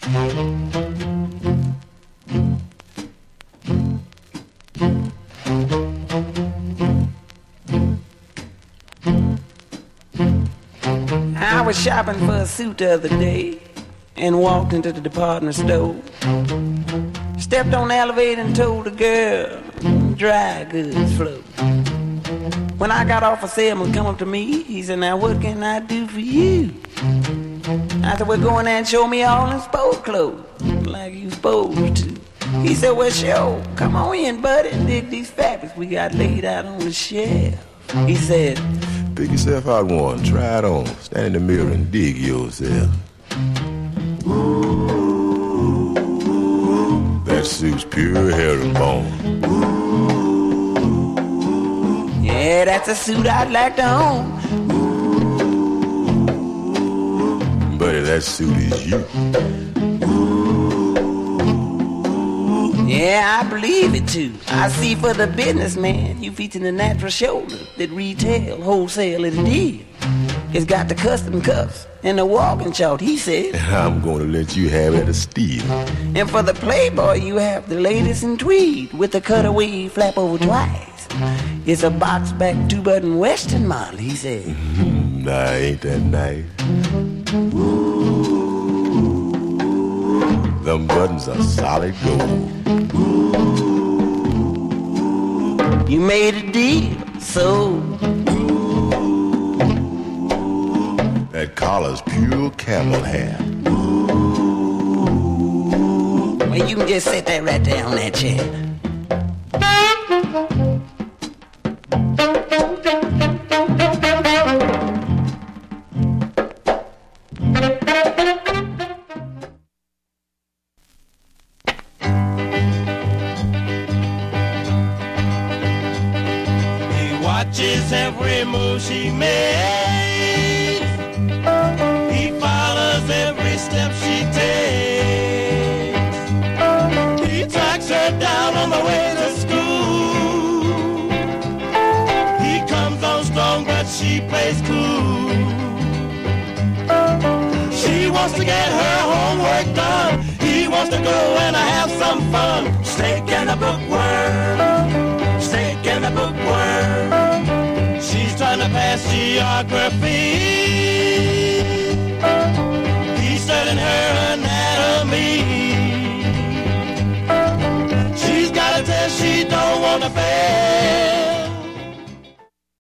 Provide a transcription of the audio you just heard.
I was shopping for a suit the other day and walked into the department store. Stepped on the elevator and told the girl, dry goods flow. When I got off, a salesman come up to me. He said, now what can I do for you? I said, well, go in there and show me all in sport clothes, like you supposed to. He said, well, sure, come on in, buddy, and dig these fabrics we got laid out on the shelf. He said, pick yourself out one, try it on, stand in the mirror and dig yourself. That suit's pure herringbone. Yeah, that's a suit I'd like to own. Buddy, that suit is you. Yeah, I believe it too. I see for the businessman, you featuring the natural shoulder that retail, wholesale at a deal. It's got the custom cuffs and the walking chart, he said. I'm going to let you have it at a steal. And for the playboy, you have the latest in tweed with the cutaway flap over twice. It's a box back 2-button western model, he said. Nah, ain't that nice? Them buttons are solid gold. You made a deal, so that collar's pure camel hair. Well, you can just sit there right there on that chair. Every move she makes, he follows every step she takes. He tracks her down on the way to school. He comes on strong, but she plays cool. She wants to get her homework done. He wants to go and have some fun. Snake and a bookworm, snake and a bookworm. She's trying to pass geography. He's studying her anatomy. She's got a test she don't want to fail.